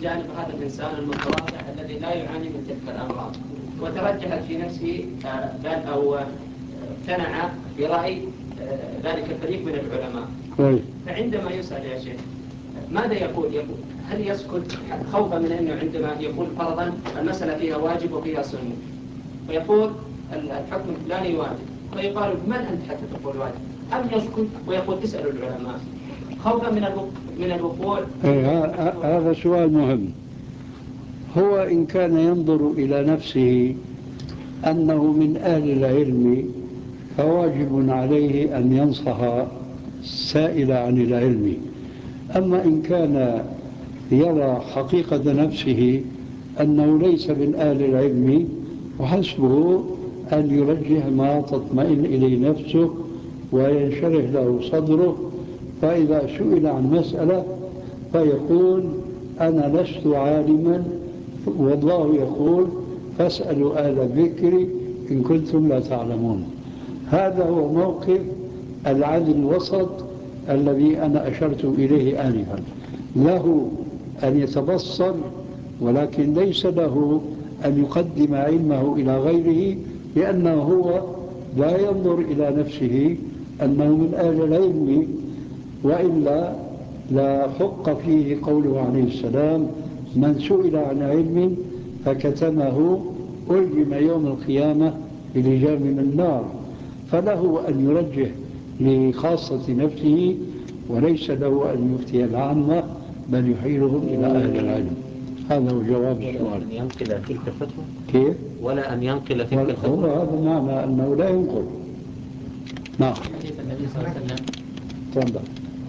جانب هذا الإنسان المتواضع الذي لا يعاني من تلك الأمراض، وترجحت في نفسه قال أو اقتنع برأي ذلك الفريق من العلماء. فعندما يسأل يا شيخ ماذا يقول هل يسكت خوفا من أنه عندما يقول فرضا المسألة فيها واجب وفيها سنة ويقول الحكم الفلاني واجب، فيقال من أنت حتى تقول واجب؟ أم يسكت ويقول اسألوا العلماء خوفا من الوقوع؟ هذا سؤال مهم. هو إن كان ينظر إلى نفسه أنه من أهل العلم فواجب عليه أن ينصح السائل عن العلم. أما إن كان يرى حقيقة نفسه أنه ليس من أهل العلم وحسبه أن يرجح ما تطمئن إليه نفسه وينشرح له صدره، فإذا سئل عن مسألة فيقول أنا لست عالما والله يقول فاسألوا أهل الذكر إن كنتم لا تعلمون. هذا هو موقف العدل الوسط الذي أنا أشرت إليه آنفا. له أن يتبصر ولكن ليس له أن يقدم علمه إلى غيره، لأنه هو لا ينظر إلى نفسه أنه من أهل العلم، وإلا لا حق فيه قوله عليه السلام من سئل عن علم فكتمه ألجم يوم القيامة بلجام من النار. فله أن يرجح لخاصة نفسه وليس له أن يفتي العامة بل يحيلهم إلى أهل العلم. هذا هو جواب السؤال. أن ينقل تلك الفتوى؟ كيف؟ ولا أن ينقل تلك الفتوى؟ هو هذا معنى أنه لا ينقل. نعم. حديث النبي صلى الله عليه وسلم تفضل.